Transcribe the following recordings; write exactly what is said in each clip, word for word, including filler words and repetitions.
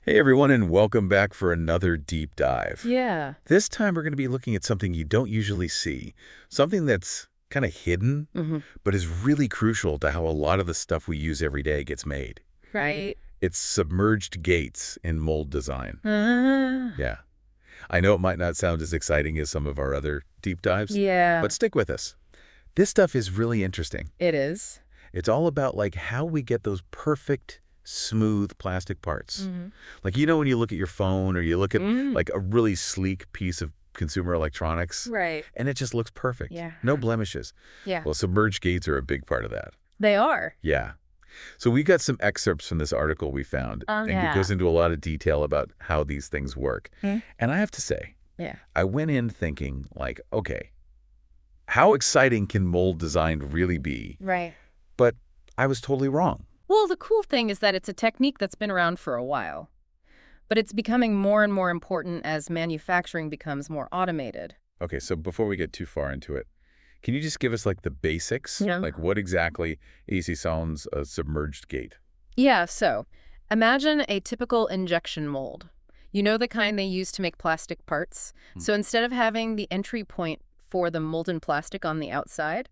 Hey everyone, and welcome back for another deep dive. Yeah. This time we're going to be looking at something you don't usually see, something that's kind of hidden, Hmm. but is really crucial to how a lot of the stuff we use every day gets made. Right. It's submerged gates in mold design. Uh, Yeah, I know it might not sound as exciting as some of our other deep dives, yeah, but stick with us. This stuff is really interesting. it is. It's all about like how we get those perfect, smooth plastic parts. Mm-hmm. Like, you know, when you look at your phone or you look at Mm. like a really sleek piece of consumer electronics Right. and it just looks perfect. Yeah. No blemishes. Yeah. Well, submerged gates are a big part of that. They are. Yeah. So we got some excerpts from this article we found, Oh, and it yeah. goes into a lot of detail about how these things work. Hmm? And I have to say, Yeah. I went in thinking like, okay, how exciting can mold design really be? Right. But I was totally wrong. Well, the cool thing is that it's a technique that's been around for a while, but it's becoming more and more important as manufacturing becomes more automated. Okay, so before we get too far into it, can you just give us like the basics? Yeah. Like what exactly easy sounds a submerged gate? Yeah, so imagine a typical injection mold. You know the kind they use to make plastic parts? Hmm. So instead of having the entry point for the molten plastic on the outside,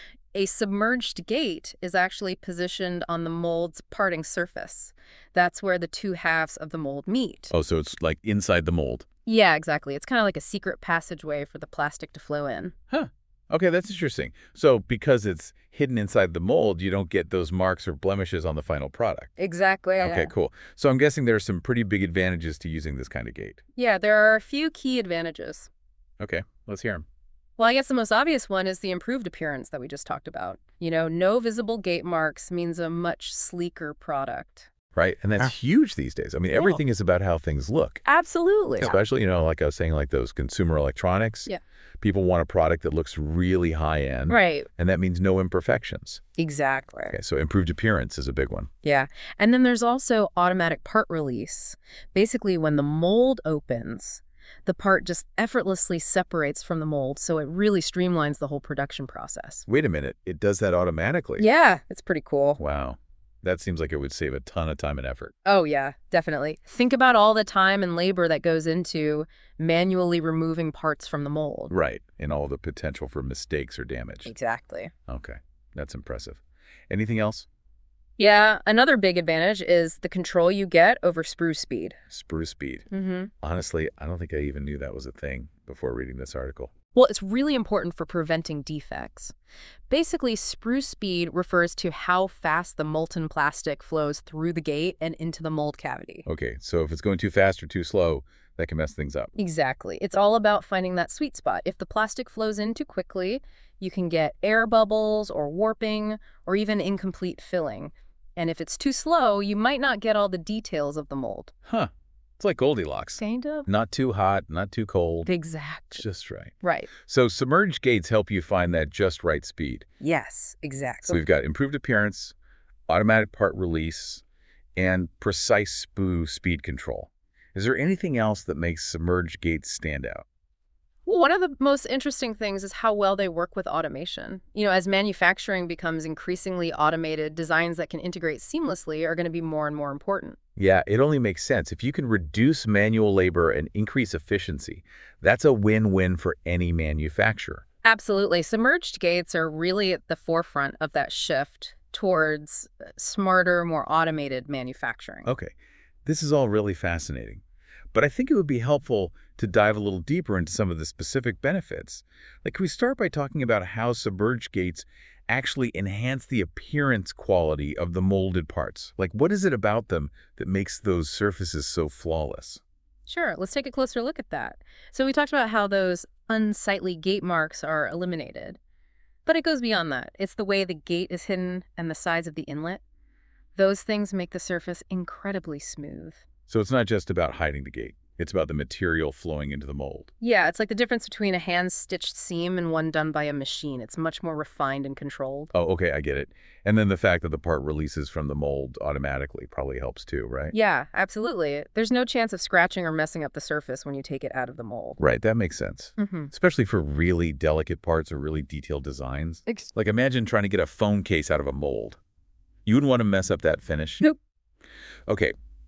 a submerged gate is actually positioned on the mold's parting surface. That's where the two halves of the mold meet. Oh, so it's like inside the mold. Yeah, exactly. It's kind of like a secret passageway for the plastic to flow in. Huh. Okay, that's interesting. So because it's hidden inside the mold, you don't get those marks or blemishes on the final product. Exactly. Okay, cool. So I'm guessing there are some pretty big advantages to using this kind of gate. Yeah, there are a few key advantages. Okay, let's hear them. Well, I guess the most obvious one is the improved appearance that we just talked about. You know, no visible gate marks means a much sleeker product. Right? And that's huge these days. I mean, everything is about how things look. Absolutely. Especially, you know, like I was saying, like those consumer electronics. Yeah. People want a product that looks really high end. Right. And that means no imperfections. Exactly. Okay, so improved appearance is a big one. Yeah. And then there's also automatic part release. Basically, when the mold opens, the part just effortlessly separates from the mold, so it really streamlines the whole production process. Wait a minute, it does that automatically? Yeah, it's pretty cool. Wow. That seems like it would save a ton of time and effort. Oh, yeah, definitely. Think about all the time and labor that goes into manually removing parts from the mold. Right, and all the potential for mistakes or damage. Exactly. Okay, that's impressive. Anything else? Yeah, another big advantage is the control you get over sprue speed. Sprue speed. Mm-hmm. Honestly, I don't think I even knew that was a thing before reading this article. Well, it's really important for preventing defects. Basically, sprue speed refers to how fast the molten plastic flows through the gate and into the mold cavity. Okay, so if it's going too fast or too slow, that can mess things up. Exactly. It's all about finding that sweet spot. If the plastic flows in too quickly, you can get air bubbles or warping or even incomplete filling. And if it's too slow, you might not get all the details of the mold. Huh. It's like Goldilocks. Kind of. Not too hot, not too cold. Exactly. Just right. Right. So submerged gates help you find that just right speed. Yes, So exactly. we've got improved appearance, automatic part release, and precise sprue speed control. Is there anything else that makes submerged gates stand out? Well, one of the most interesting things is how well they work with automation. You know, as manufacturing becomes increasingly automated, designs that can integrate seamlessly are going to be more and more important. Yeah, it only makes sense. If you can reduce manual labor and increase efficiency, that's a win-win for any manufacturer. Absolutely. Submerged gates are really at the forefront of that shift towards smarter, more automated manufacturing. Okay, this is all really fascinating. But I think it would be helpful to dive a little deeper into some of the specific benefits. Like, can we start by talking about how submerged gates actually enhance the appearance quality of the molded parts? Like, what is it about them that makes those surfaces so flawless? Sure, let's take a closer look at that. So we talked about how those unsightly gate marks are eliminated. But it goes beyond that. It's the way the gate is hidden and the size of the inlet. Those things make the surface incredibly smooth. So it's not just about hiding the gate. It's about the material flowing into the mold. Yeah, it's like the difference between a hand-stitched seam and one done by a machine. It's much more refined and controlled. Oh, okay, I get it. And then the fact that the part releases from the mold automatically probably helps too, right? Yeah, absolutely. There's no chance of scratching or messing up the surface when you take it out of the mold. Right, that makes sense. Mm-hmm. Especially for really delicate parts or really detailed designs. Ex- Like, imagine trying to get a phone case out of a mold. You wouldn't want to mess up that finish. Nope. Okay,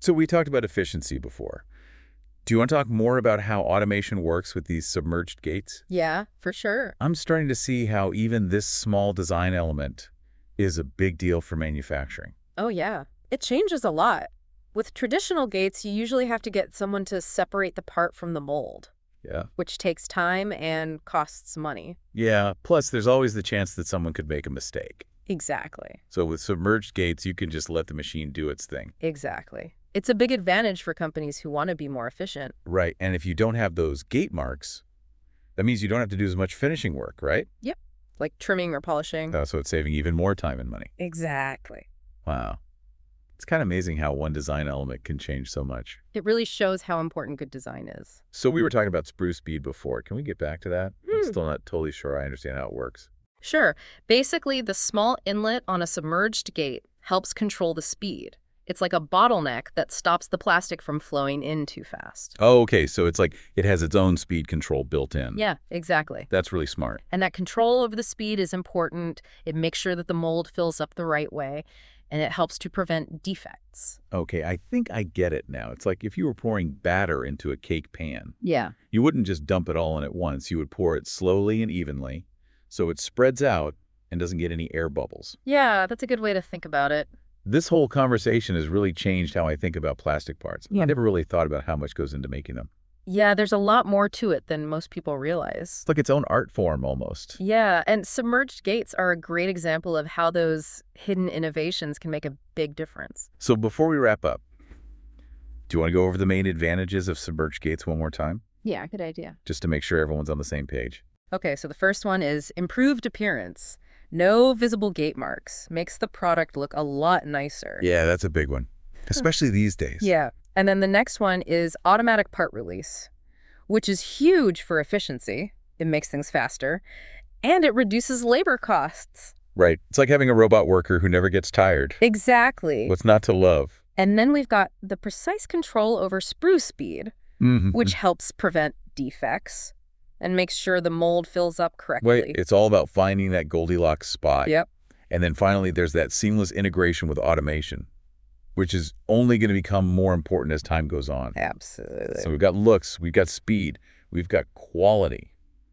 So we talked about efficiency before. Do you want to talk more about how automation works with these submerged gates? Yeah, for sure. I'm starting to see how even this small design element is a big deal for manufacturing. Oh, yeah. It changes a lot. With traditional gates, you usually have to get someone to separate the part from the mold, Yeah. which takes time and costs money. Yeah, plus there's always the chance that someone could make a mistake. Exactly. So with submerged gates, you can just let the machine do its thing. Exactly. It's a big advantage for companies who want to be more efficient. Right, and if you don't have those gate marks, that means you don't have to do as much finishing work, right? Yep. Like trimming or polishing. Uh, so it's saving even more time and money. Exactly. Wow. It's kind of amazing how one design element can change so much. It really shows how important good design is. So we were talking about sprue speed before. Can we get back to that? I'm Hmm. still not totally sure I understand how it works. Sure. Basically, the small inlet on a submerged gate helps control the speed. It's like a bottleneck that stops the plastic from flowing in too fast. Oh, okay, so it's like it has its own speed control built in. Yeah, exactly. That's really smart. And that control over the speed is important. It makes sure that the mold fills up the right way, and it helps to prevent defects. Okay, I think I get it now. It's like if you were pouring batter into a cake pan. Yeah. You wouldn't just dump it all in at once. You would pour it slowly and evenly so it spreads out and doesn't get any air bubbles. Yeah, that's a good way to think about it. This whole conversation has really changed how I think about plastic parts. Yeah. I never really thought about how much goes into making them. Yeah, there's a lot more to it than most people realize. It's like its own art form almost. Yeah, and submerged gates are a great example of how those hidden innovations can make a big difference. So before we wrap up, do you want to go over the main advantages of submerged gates one more time? Yeah, good idea. Just to make sure everyone's on the same page. Okay, so the first one is improved appearance. No visible gate marks. Makes the product look a lot nicer. Yeah, that's a big one. Especially these days. Yeah. And then the next one is automatic part release, which is huge for efficiency. It makes things faster. And it reduces labor costs. Right. It's like having a robot worker who never gets tired. Exactly. What's not to love? And then we've got the precise control over sprue speed, Mm-hmm. which helps prevent defects and makes sure the mold fills up correctly. Wait, it's all about finding that Goldilocks spot. Yep. And then finally, there's that seamless integration with automation, which is only going to become more important as time goes on. Absolutely. So we've got looks, we've got speed, we've got quality,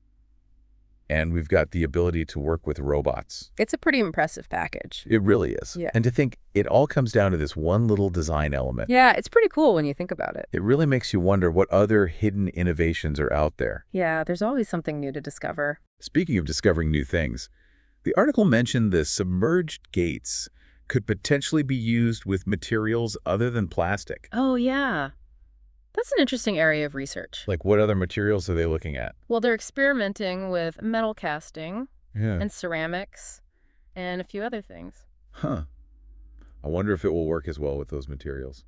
and we've got the ability to work with robots. It's a pretty impressive package. It really is. Yeah. And to think it all comes down to this one little design element. Yeah, it's pretty cool when you think about it. It really makes you wonder what other hidden innovations are out there. Yeah, there's always something new to discover. Speaking of discovering new things, the article mentioned the submerged gates could potentially be used with materials other than plastic. Oh, yeah. That's an interesting area of research. Like what other materials are they looking at? Well, they're experimenting with metal casting Yeah. and ceramics and a few other things. Huh. I wonder if it will work as well with those materials.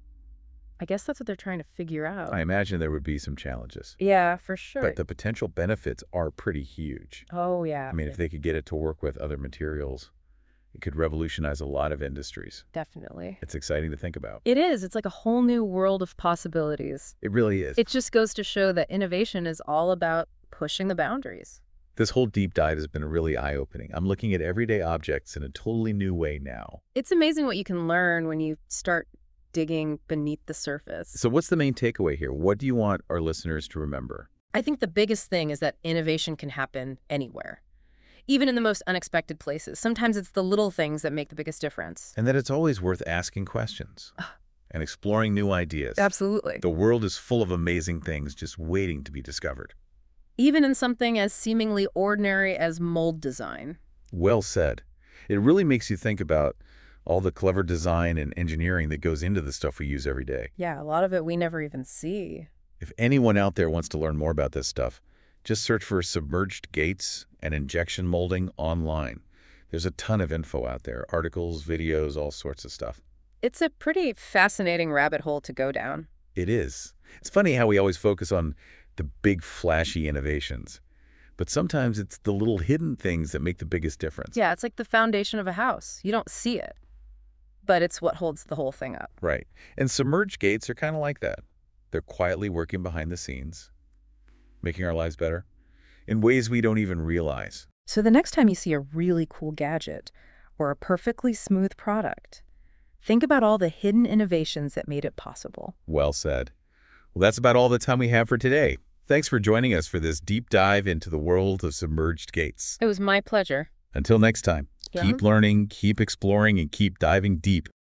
I guess that's what they're trying to figure out. I imagine there would be some challenges. Yeah, for sure. But the potential benefits are pretty huge. Oh, yeah. I mean, if they could get it to work with other materials, it could revolutionize a lot of industries. Definitely. It's exciting to think about. It is. It's like a whole new world of possibilities. It really is. It just goes to show that innovation is all about pushing the boundaries. This whole deep dive has been really eye-opening. I'm looking at everyday objects in a totally new way now. It's amazing what you can learn when you start digging beneath the surface. So what's the main takeaway here? What do you want our listeners to remember? I think the biggest thing is that innovation can happen anywhere, even in the most unexpected places. Sometimes it's the little things that make the biggest difference. And that it's always worth asking questions and exploring new ideas. Absolutely. The world is full of amazing things just waiting to be discovered. Even in something as seemingly ordinary as mold design. Well said. It really makes you think about all the clever design and engineering that goes into the stuff we use every day. Yeah, a lot of it we never even see. If anyone out there wants to learn more about this stuff, just search for submerged gates and injection molding online. There's a ton of info out there, articles, videos, all sorts of stuff. It's a pretty fascinating rabbit hole to go down. It is. It's funny how we always focus on the big flashy innovations, but sometimes it's the little hidden things that make the biggest difference. Yeah, it's like the foundation of a house. You don't see it, but it's what holds the whole thing up. Right. And submerged gates are kind of like that. They're quietly working behind the scenes, making our lives better in ways we don't even realize. So the next time you see a really cool gadget or a perfectly smooth product, Think about all the hidden innovations that made it possible. Well said. Well, that's about all the time we have for today. Thanks for joining us for this deep dive into the world of submerged gates. It was my pleasure. Until next time, Yeah. keep learning, keep exploring, and keep diving deep